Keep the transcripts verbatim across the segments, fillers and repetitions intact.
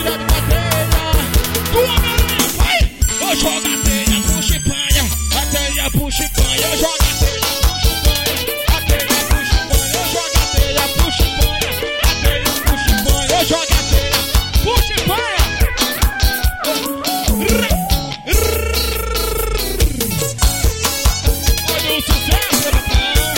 cuidado com a teia do Homem-Aranha, vai! Ô, joga a teia, puxa e panha, a teia, puxa e panha, eu jogo a teia, puxa e panha, a teia, puxa e panha, eu jogo a teia, puxa e panha, a teia, puxa e panha, eu jogo a teia, puxa e panha. Olha o sucesso, patrão.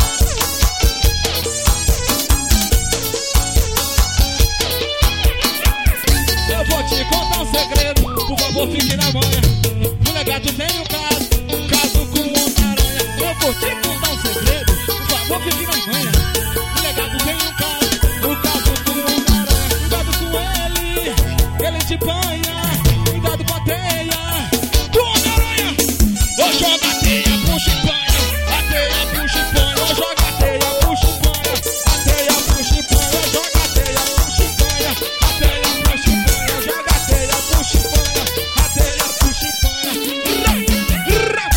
Eu vou te contar um segredo, por favor fique na manha. No legado tem um caso, um caso com o Homem-Aranha. Eu vou te contar um segredo, por favor fique na manha. No legado tem um caso, um caso com o Homem-Aranha. Cuidado com ele, ele te banha. Cuidado com a teia do Homem-Aranha. Ô, joga a teia, puxa e panha, a teia, puxa e panha. Ô, joga a teia, puxa e panha, a teia, puxa e panha. Ô, joga a teia, puxa e panha, a teia, puxa e panha. Joga a teia, puxa e panha, a teia, puxa e panha. Ra, ra.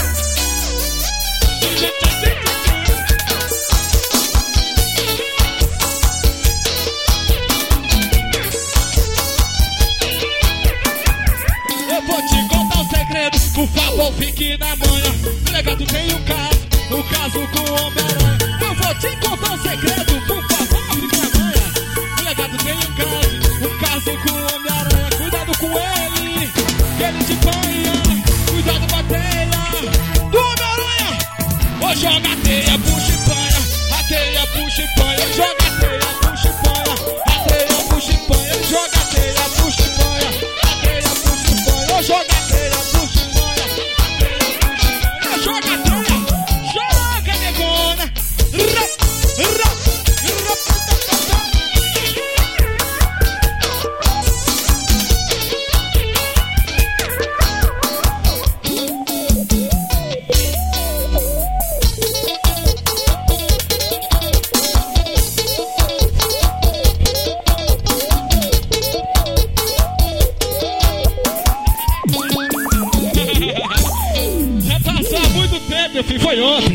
Eu vou te contar um segredo, por favor fique na manha. No legado tem um caso, o caso com o Homem-Aranha. Eu vou te contar um segredo, por favor fique na manha. No legado tem um caso, um caso com o Homem-Aranha. Cuidado com ele, que ele te banha. Cuidado com a teia do Homem-Aranha. Ô, joga a teia, puxa e panha, a teia, puxa e panha. Joga a teia, puxa e panha, a teia, puxa e panha. Joga a teia, puxa e panha, a teia, puxa e panha. Ô, joga a teia, puxa e panha, a teia, puxa e panha. Joga a teia, joga, negona. Ra, ra, ra, já passou há muito tempo, meu filho, foi ontem.